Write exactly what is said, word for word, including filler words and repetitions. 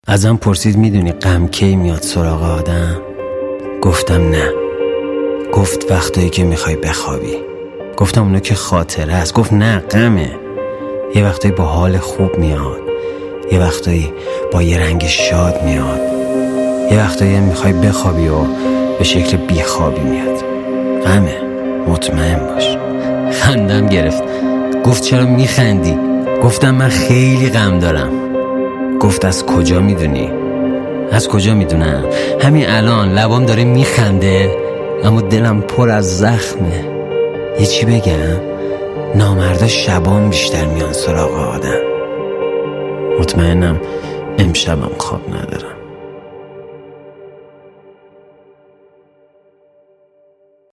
ازم پرسید میدونی غم کی میاد سراغ آدم؟ گفتم نه. گفت وقتایی که میخوای بخوابی. گفتم اونو که خاطره است. گفت نه، غمه. یه وقتایی با حال خوب میاد، یه وقتایی با یه رنگ شاد میاد، یه وقتایی میخوای بخوابی و به شکل بیخوابی میاد. غمه، مطمئن باش. خندم گرفت. گفت چرا میخندی؟ گفتم من خیلی غم دارم. گفت از کجا میدونی؟ از کجا میدونم؟ همین الان لبام داره میخنده اما دلم پر از زخمه. یه چی بگم؟ نامردا شبام بیشتر میان سراغ آدم. مطمئنم امشبم خواب ندارم.